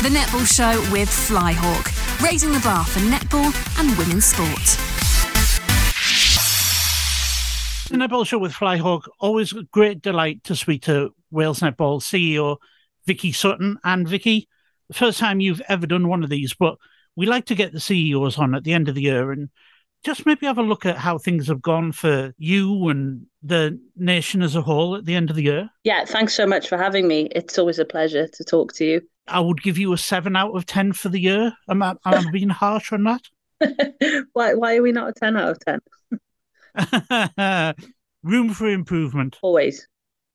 The Netball Show with Flyhawk, raising the bar for netball and women's sport. The Netball Show with Flyhawk, always a great delight to speak to Wales Netball CEO Vicky Sutton. And Vicky, the first time you've ever done one of these, but we like to get the CEOs on at the end of the year and just maybe have a look at how things have gone for you and the nation as a whole at the end of the year. Yeah, thanks so much for having me. It's always a pleasure to talk to you. I would give you a 7 out of 10 for the year. Am I being harsh on that? Why are we not a 10 out of 10? Room for improvement. Always.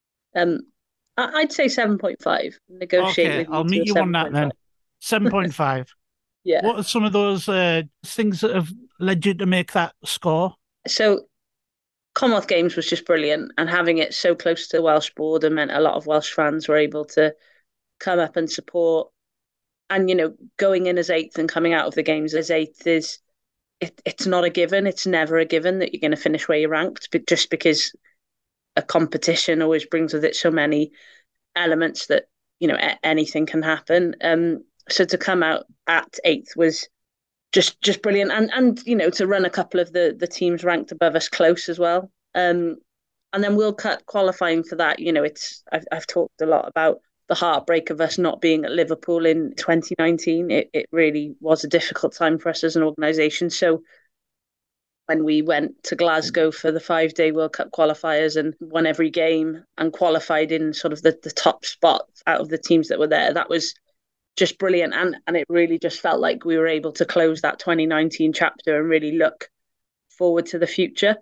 I'd say 7.5. Negotiate with you. I'll meet you on that then. 7.5. Yeah. What are some of those things that have led you to make that score? So Commonwealth Games was just brilliant, and having it so close to the Welsh border meant a lot of Welsh fans were able to come up and support. And, you know, going in as 8th and coming out of the Games as 8th it's not a given. It's never a given that you're going to finish where you're ranked, but just because a competition always brings with it so many elements that, you know, anything can happen. So to come out at 8th was just brilliant. And you know, to run a couple of the teams ranked above us close as well. And then World Cup qualifying for that, you know, I've talked a lot about the heartbreak of us not being at Liverpool in 2019. It really was a difficult time for us as an organisation. So when we went to Glasgow for the 5-day World Cup qualifiers and won every game and qualified in sort of the top spot out of the teams that were there, that was just brilliant. And it really just felt like we were able to close that 2019 chapter and really look forward to the future.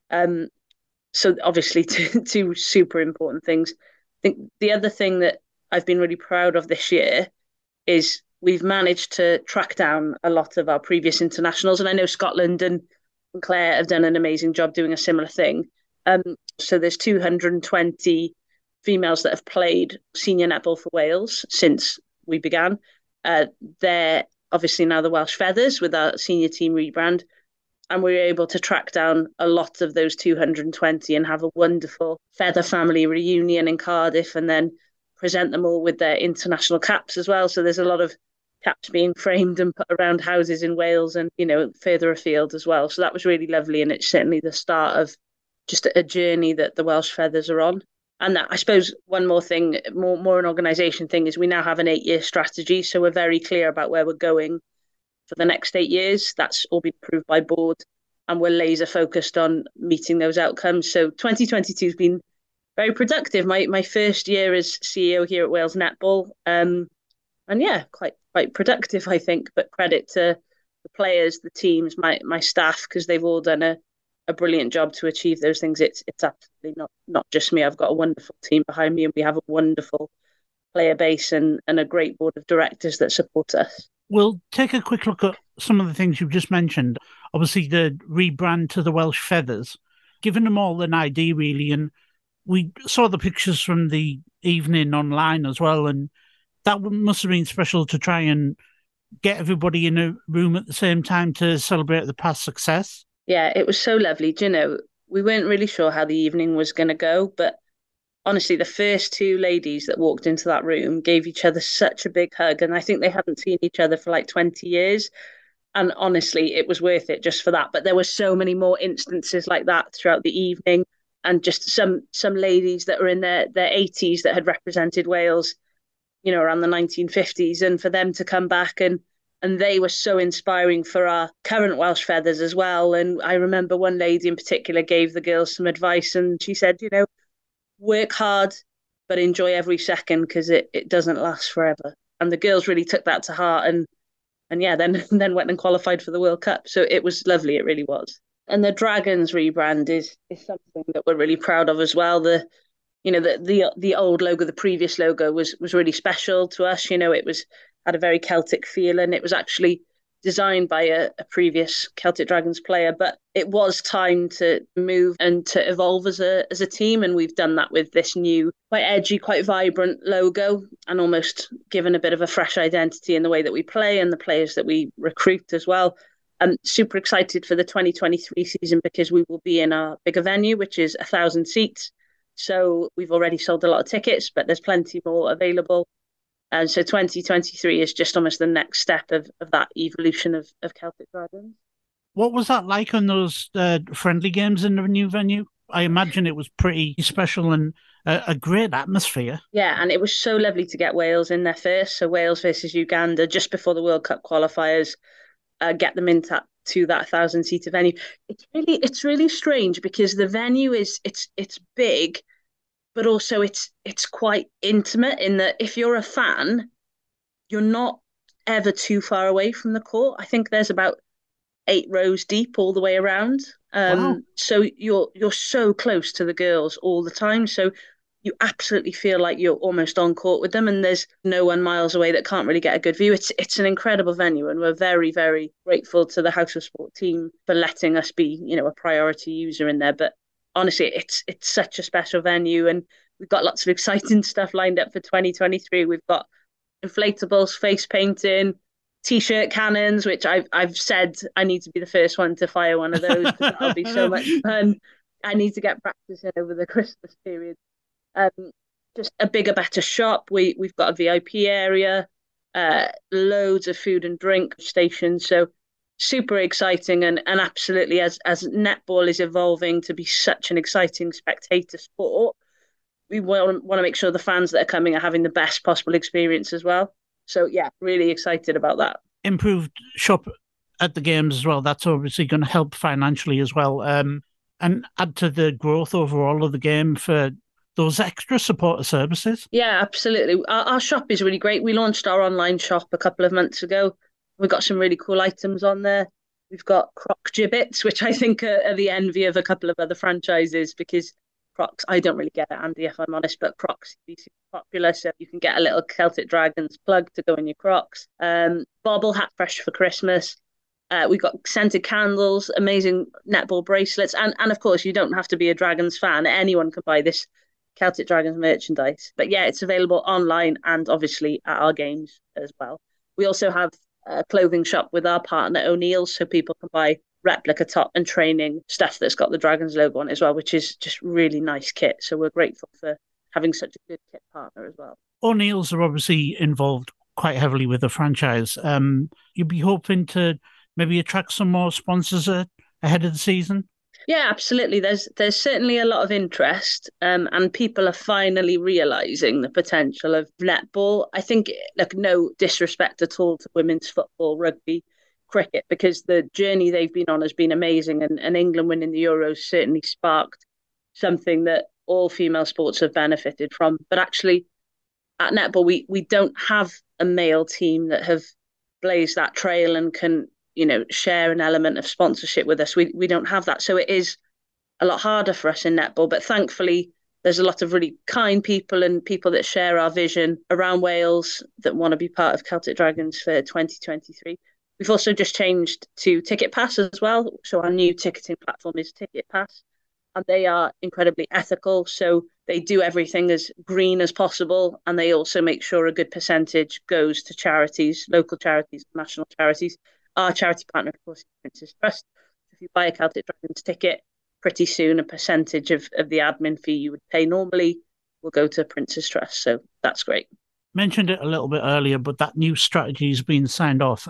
So obviously two super important things. I think the other thing that I've been really proud of this year is we've managed to track down a lot of our previous internationals. And I know Scotland and Claire have done an amazing job doing a similar thing. So there's 220 females that have played senior netball for Wales since we began. They're obviously now the Welsh Feathers with our senior team rebrand. And we were able to track down a lot of those 220 and have a wonderful Feather family reunion in Cardiff, and then present them all with their international caps as well. So there's a lot of caps being framed and put around houses in Wales and, you know, further afield as well. So that was really lovely. And it's certainly the start of just a journey that the Welsh Feathers are on. And that, I suppose one more thing, more an organisation thing, is we now have an 8-year strategy. So we're very clear about where we're going for the next 8 years. That's all been approved by board, and we're laser focused on meeting those outcomes. So 2022 has been very productive. My first year as CEO here at Wales Netball. And yeah, quite productive, I think, but credit to the players, the teams, my staff, because they've all done a brilliant job to achieve those things. It's absolutely not just me. I've got a wonderful team behind me, and we have a wonderful player base and a great board of directors that support us. We'll take a quick look at some of the things you've just mentioned. Obviously, the rebrand to the Welsh Feathers, giving them all an ID, really, and we saw the pictures from the evening online as well, and that must have been special to try and get everybody in a room at the same time to celebrate the past success. Yeah, it was so lovely. Do you know, we weren't really sure how the evening was going to go, but honestly, the first 2 ladies that walked into that room gave each other such a big hug, and I think they hadn't seen each other for like 20 years. And honestly, it was worth it just for that. But there were so many more instances like that throughout the evening. And just some ladies that were in their 80s that had represented Wales, you know, around the 1950s, and for them to come back and they were so inspiring for our current Welsh Feathers as well. And I remember one lady in particular gave the girls some advice, and she said, you know, work hard, but enjoy every second, because it doesn't last forever. And the girls really took that to heart, and yeah, then went and qualified for the World Cup. So it was lovely, it really was. And the Dragons rebrand is something that we're really proud of as well. The old logo, the previous logo was really special to us. You know, had a very Celtic feel, and it was actually designed by a previous Celtic Dragons player. But it was time to move and to evolve as a team, and we've done that with this new, quite edgy, quite vibrant logo, and almost given a bit of a fresh identity in the way that we play and the players that we recruit as well. I'm super excited for the 2023 season because we will be in our bigger venue, which is 1,000 seats. So we've already sold a lot of tickets, but there's plenty more available. And so 2023 is just almost the next step of that evolution of Celtic Dragons. What was that like on those friendly games in the new venue? I imagine it was pretty special and a great atmosphere. Yeah, and it was so lovely to get Wales in there first. So Wales versus Uganda just before the World Cup qualifiers, get them into that 1,000-seater venue. It's really strange because the venue it's big, but also it's quite intimate in that if you're a fan, you're not ever too far away from the court. I think there's about 8 rows deep all the way around. Wow. So you're so close to the girls all the time. So you absolutely feel like you're almost on court with them, and there's no one miles away that can't really get a good view. It's an incredible venue, and we're very, very grateful to the House of Sport team for letting us be, a priority user in there. But honestly, it's such a special venue, and we've got lots of exciting stuff lined up for 2023. We've got inflatables, face painting, T-shirt cannons, which I've said I need to be the first one to fire one of those because that'll be so much fun. I need to get practicing over the Christmas period. Just a bigger, better shop. We've got a VIP area, loads of food and drink stations. So super exciting and absolutely as netball is evolving to be such an exciting spectator sport, we want to make sure the fans that are coming are having the best possible experience as well. So yeah, really excited about that. Improved shop at the games as well. That's obviously going to help financially as well, and add to the growth overall of the game for those extra supporter services. Yeah, absolutely. Our shop is really great. We launched our online shop a couple of months ago. We've got some really cool items on there. We've got Croc gibbets, which I think are the envy of a couple of other franchises because Crocs, I don't really get it, Andy, if I'm honest, but Crocs are super popular, so you can get a little Celtic Dragons plug to go in your Crocs. Bobble hat fresh for Christmas. We've got scented candles, amazing netball bracelets, and of course, you don't have to be a Dragons fan. Anyone can buy this Celtic Dragons merchandise. But yeah, it's available online and obviously at our games as well. We also have a clothing shop with our partner O'Neill's, so people can buy replica top and training stuff that's got the Dragons logo on it as well, which is just really nice kit. So we're grateful for having such a good kit partner as well. O'Neill's are obviously involved quite heavily with the franchise. You'd be hoping to maybe attract some more sponsors ahead of the season? Yeah, absolutely. There's certainly a lot of interest, and people are finally realising the potential of netball. I think, no disrespect at all to women's football, rugby, cricket, because the journey they've been on has been amazing, and England winning the Euros certainly sparked something that all female sports have benefited from. But actually, at netball, we don't have a male team that have blazed that trail and can share an element of sponsorship with us. We don't have that. So it is a lot harder for us in netball. But thankfully, there's a lot of really kind people and people that share our vision around Wales that want to be part of Celtic Dragons for 2023. We've also just changed to Ticket Pass as well. So our new ticketing platform is Ticket Pass. And they are incredibly ethical. So they do everything as green as possible. And they also make sure a good percentage goes to charities, local charities, national charities. Our charity partner, of course, is Prince's Trust. If you buy a Celtic Dragons ticket, pretty soon a percentage of the admin fee you would pay normally will go to Prince's Trust. So that's great. Mentioned it a little bit earlier, but that new strategy has been signed off.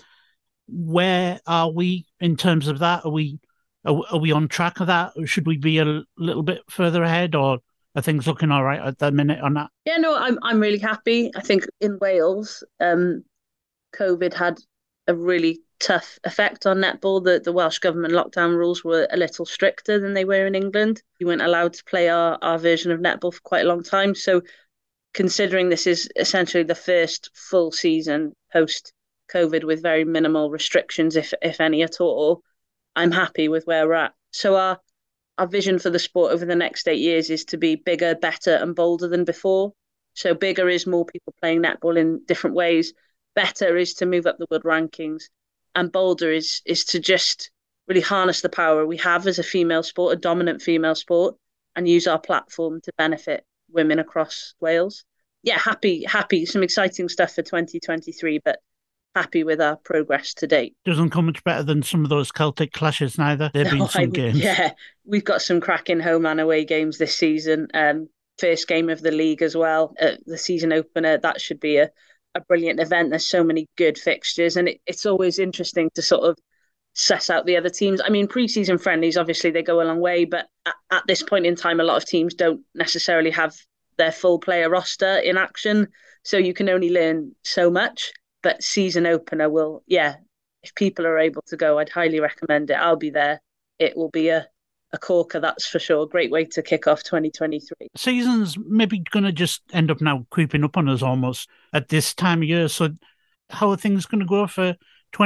Where are we in terms of that? Are we on track of that? Or should we be a little bit further ahead, or are things looking all right at the minute on that? Yeah, no, I'm really happy. I think in Wales, COVID had a really tough effect on netball. The Welsh government lockdown rules were a little stricter than they were in England. You weren't allowed to play our version of netball for quite a long time. So considering this is essentially the first full season post-COVID with very minimal restrictions, if any at all, I'm happy with where we're at. So our vision for the sport over the next 8 years is to be bigger, better and bolder than before. So bigger is more people playing netball in different ways. Better is to move up the world rankings, and bolder is to just really harness the power we have as a female sport, a dominant female sport, and use our platform to benefit women across Wales. Yeah, happy. Some exciting stuff for 2023, but happy with our progress to date. Doesn't come much better than some of those Celtic clashes neither. There've been some games. Yeah, we've got some cracking home and away games this season. first game of the league as well, the season opener. That should be a brilliant event. There's so many good fixtures, and it's always interesting to sort of suss out the other teams. I mean, pre-season friendlies, obviously they go a long way, but at this point in time, a lot of teams don't necessarily have their full player roster in action, so you can only learn so much. But season opener will, if people are able to go, I'd highly recommend it. I'll be there. It will be a corker, that's for sure. Great way to kick off 2023. Season's maybe going to just end up now creeping up on us almost at this time of year. So how are things going to go for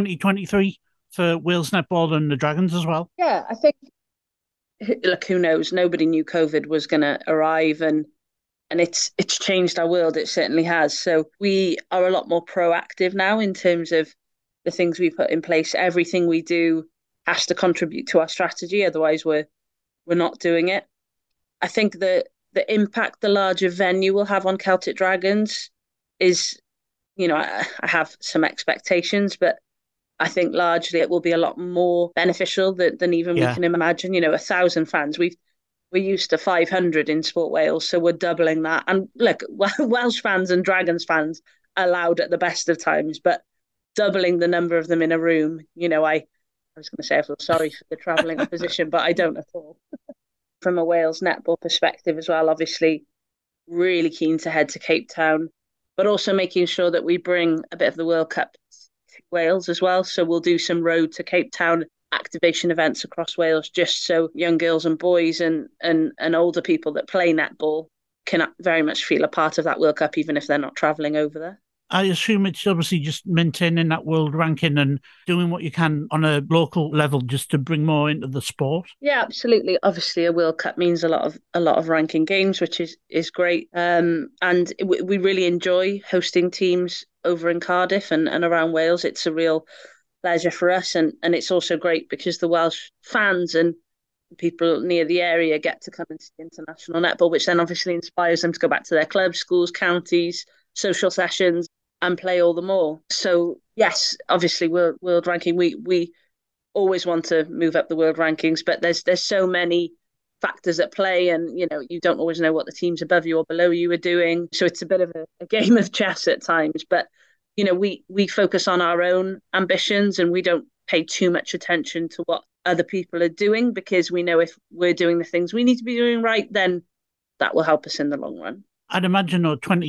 2023 for Wales Netball and the Dragons as well? Yeah, I think, look, who knows? Nobody knew COVID was going to arrive, and it's changed our world. It certainly has. So we are a lot more proactive now in terms of the things we put in place. Everything we do has to contribute to our strategy. Otherwise, we're not doing it. I think the impact the larger venue will have on Celtic Dragons is, I have some expectations, but I think largely it will be a lot more beneficial than even we can imagine. 1,000 fans. We're used to 500 in Sport Wales, so we're doubling that. And look, Welsh fans and Dragons fans are loud at the best of times, but doubling the number of them in a room, I was going to say I feel sorry for the travelling opposition, but I don't at all. From a Wales netball perspective as well, obviously really keen to head to Cape Town, but also making sure that we bring a bit of the World Cup to Wales as well. So we'll do some road to Cape Town activation events across Wales, just so young girls and boys and older people that play netball can very much feel a part of that World Cup, even if they're not travelling over there. I assume it's obviously just maintaining that world ranking and doing what you can on a local level just to bring more into the sport. Yeah, absolutely. Obviously, a World Cup means a lot of ranking games, which is great. And we really enjoy hosting teams over in Cardiff and around Wales. It's a real pleasure for us, and it's also great because the Welsh fans and people near the area get to come and see international netball, which then obviously inspires them to go back to their clubs, schools, counties, social sessions, and play all the more. So yes, obviously world ranking, we always want to move up the world rankings, but there's so many factors at play, and you don't always know what the teams above you or below you are doing. So it's a bit of a game of chess at times, but we focus on our own ambitions, and we don't pay too much attention to what other people are doing, because we know if we're doing the things we need to be doing right, then that will help us in the long run. I'd imagine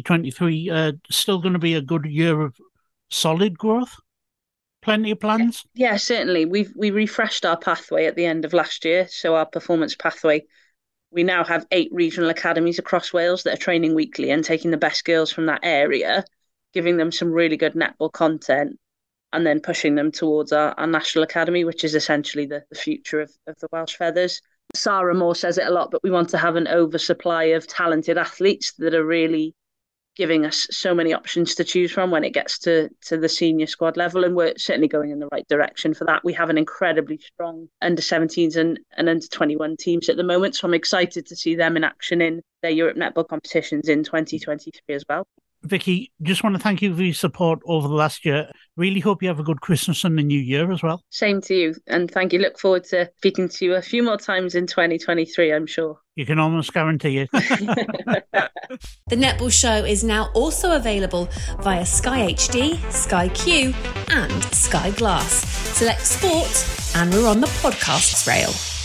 2023 still going to be a good year of solid growth. Plenty of plans. Yeah, certainly. We refreshed our pathway at the end of last year. So our performance pathway, we now have 8 regional academies across Wales that are training weekly and taking the best girls from that area, giving them some really good netball content, and then pushing them towards our national academy, which is essentially the future of the Welsh Feathers. Sarah Moore says it a lot, but we want to have an oversupply of talented athletes that are really giving us so many options to choose from when it gets to the senior squad level, and we're certainly going in the right direction for that. We have an incredibly strong under-17s and under-21 teams at the moment, so I'm excited to see them in action in their Europe netball competitions in 2023 as well. Vicky, just want to thank you for your support over the last year. Really hope you have a good Christmas and the New Year as well. Same to you, and thank you. Look forward to speaking to you a few more times in 2023, I'm sure. You can almost guarantee it. The Netball Show is now also available via Sky HD, Sky Q and Sky Glass. Select sport, and we're on the podcasts rail.